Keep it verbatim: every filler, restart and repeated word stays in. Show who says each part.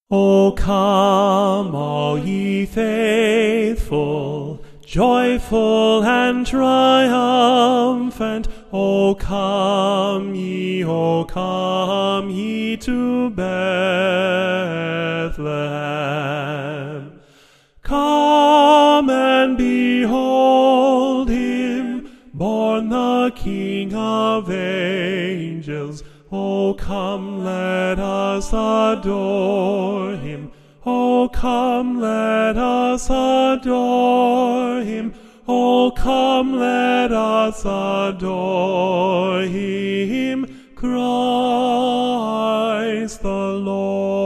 Speaker 1: O come, all ye faithful, joyful and triumphant. O come ye, O come ye to Bethlehem. Come and behold him, born the King of angels. O come, let us adore him. O come, let us adore him. O come, let us adore him, Christ the Lord.